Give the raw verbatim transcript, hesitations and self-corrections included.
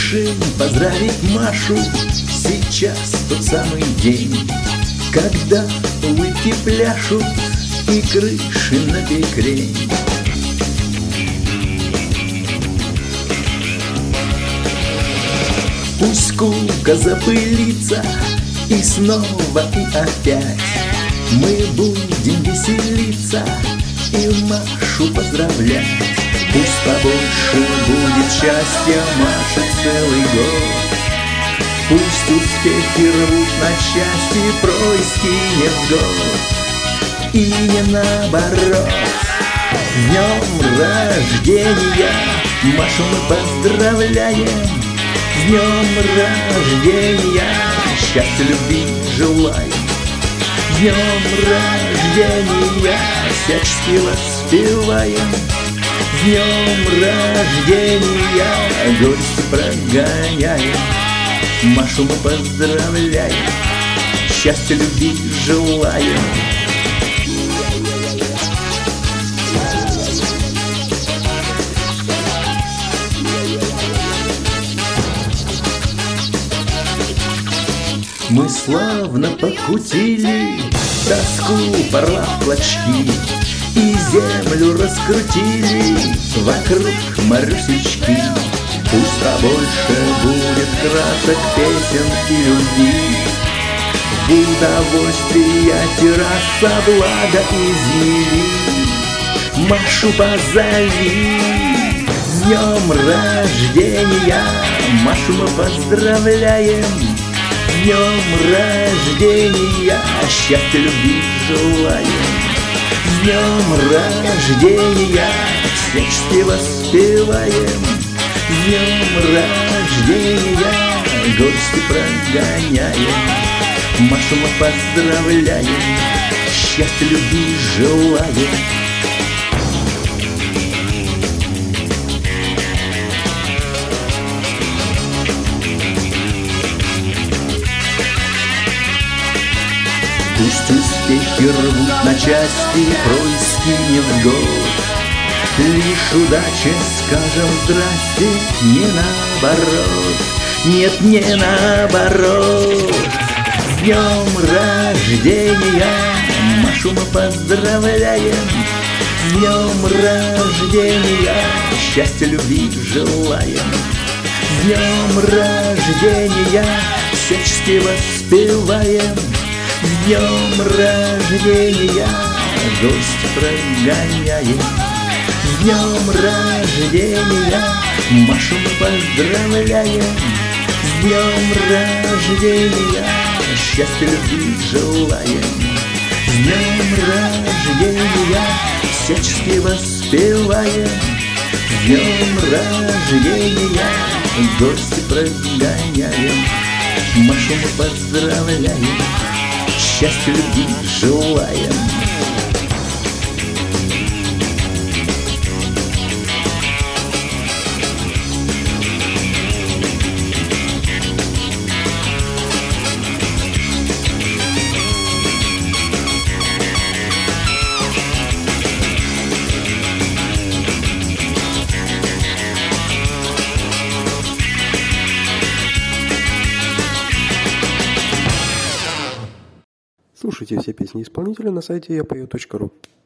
Решим поздравить Машу, сейчас тот самый день, когда улыбки пляшут и крыши набекрень. Пусть скука запылится, и снова и опять мы будем веселиться и Машу поздравлять. Пусть побольше будет счастья Маше целый год, пусть успехи рвут на части происки невзгод. И не наоборот. С днем рождения Машу мы поздравляем, с днем рождения счастья, любви желаем. С днем рождения всячески воспеваем, с днем рождения горести прогоняем. Машу мы поздравляем, счастья, любви желаем. Мы славно покутили, тоску порвав клочки, и землю раскрутили вокруг Марусечки. Пусть побольше будет красок, песен и любви, в удовольствия терраса, благо изъяви. Машу позови. С днем рождения Машу мы поздравляем, с днем рождения счастья, любви желаем. С днем рождения всячески воспеваем, с днем рождения горести прогоняем. Машу мы поздравляем, счастья, любви желаем. Пусть успехи рвут на части происки невзгод, лишь удаче скажем здрасте, не наоборот. Нет, не наоборот. С днем рождения Машу мы поздравляем, с днем рождения счастья, любви желаем. С днем рождения всячески воспеваем, с днем рождения гость прогоняем. С днем рождения Машу мы поздравляем, с днем рождения счастья, любви желаем. С днем рождения всячески воспеваем, с днем рождения гости прогоняем. Машу мы поздравляем, счастья, любви желаем. Слушайте все песни исполнителя на сайте я пою точка ру.